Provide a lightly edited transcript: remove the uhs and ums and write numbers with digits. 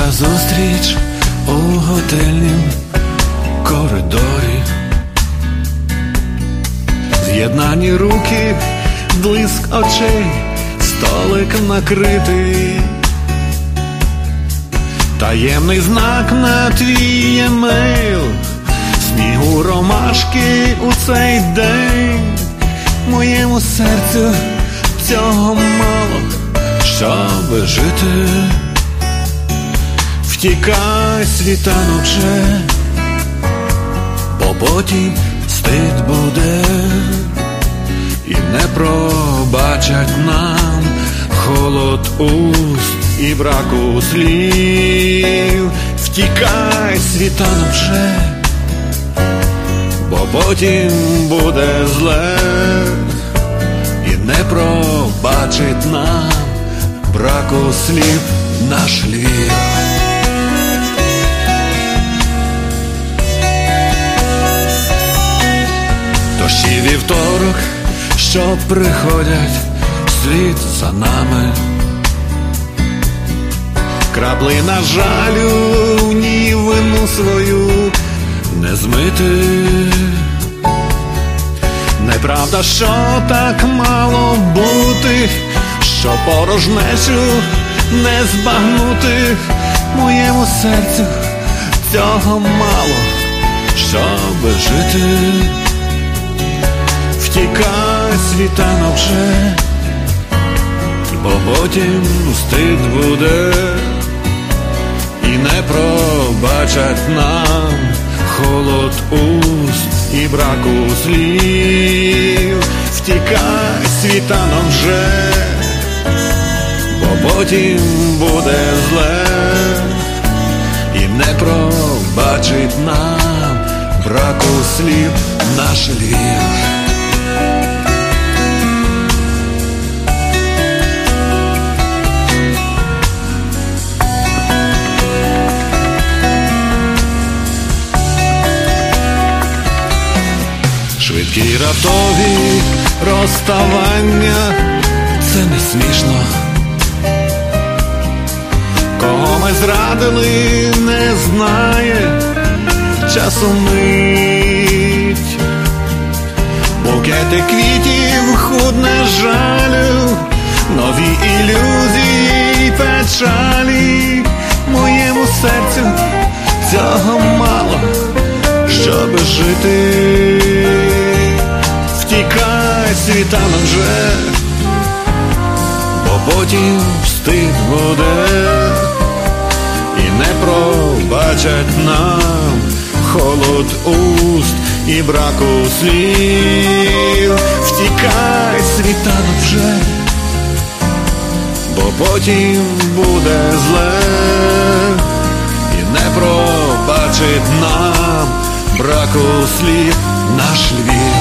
зустріч у готельнім коридорі. З'єднані руки, блиск очей, столик накритий. Таємний знак на твій емейл, снігу ромашки у цей день. Моєму серцю цього мало, щоб жити. Втікай, світанок вже, бо потім стид буде, і не пробачать нам холод уст і браку слів. Втікай, світанок вже, бо потім буде зле, і не пробачить нам браку слів наш Львів. Дощі вівторок, що приходять вслід за нами. Краплина жалю в ній вину свою не змити. Неправда, що так мало бути, що порожнечу не збагнути. Моєму серцю цього мало, щоб жити. Втікай, світанок вже, бо потім стид буде, і не пробачать нам холод уст і браку слів. Втікай, світанок вже, бо потім буде зле, і не пробачить нам браку слів наш Львів. Швидкі раптові розставання – це не смішно. Кого ми зрадили, не знає часу мить. Букети квітів худне жалю, нові ілюзії й печалі. Моєму серцю цього мало, щоб жити. Втікай, світанок вже, бо потім стид буде, і не пробачать нам холод уст і браку слів. Втікай, світанок вже, бо потім буде зле, і не пробачить нам браку слів наш Львів.